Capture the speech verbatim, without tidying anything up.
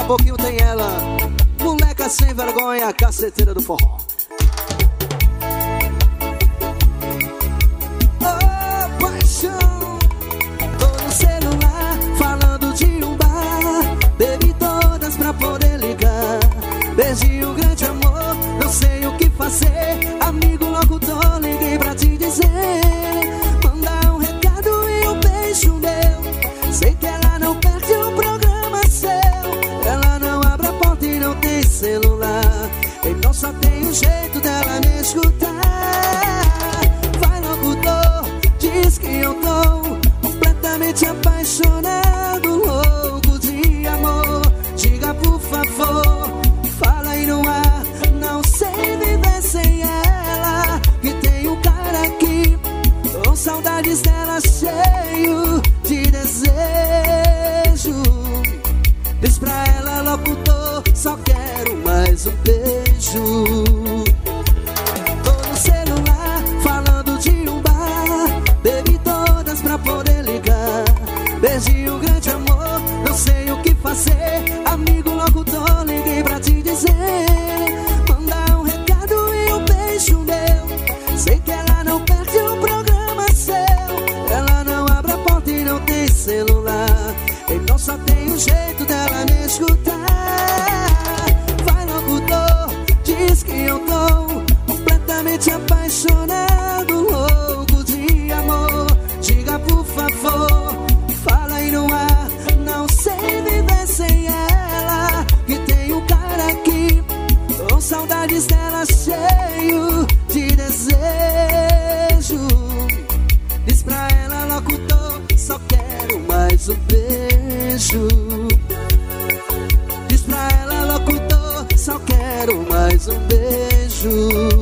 pouquinho tem ela, moleca sem vergonha, caceteira do forró. Oh, paixão. Tô no celular, falando de um bar. Bebi todas pra poder ligar. Beijinho, grande amor, não sei o que fazer. Amigo locutor, liguei pra te dizer. Mandar um recado e um beijo meu. Sei que ela não perde um programa seu. Ela não abre a porta e não tem celular. Então só tem um jeito dela me escutar. Vai locutor, diz que eu tô completamente apaixonado, louco de amor. Diga por favor, fala aí no ar, não sei viver sem ela. Que tem um cara aqui, com saudades dela, cheio de desejo. Diz pra ela, locutor, só quero mais um beijo. Tô no celular, falando de um bar. Bebi todas pra poder ligar. Beijinho, grande amor, não sei o que fazer. Amigo locutor, liguei pra te dizer. Mandar um recado e um beijo meu. Sei que ela não perde um programa seu. Ela não abre a porta e não tem celular. Então só tem um jeito dela me escutar. Vai locutor, diz que eu tô completamente apaixonado, louco de amor. Diga por favor, fala aí no ar, não sei viver sem ela. Que tem um cara aqui, com saudades dela, cheio de desejo. Diz pra ela, locutor, só quero mais um beijo. Diz pra ela, locutor, só quero mais um beijo.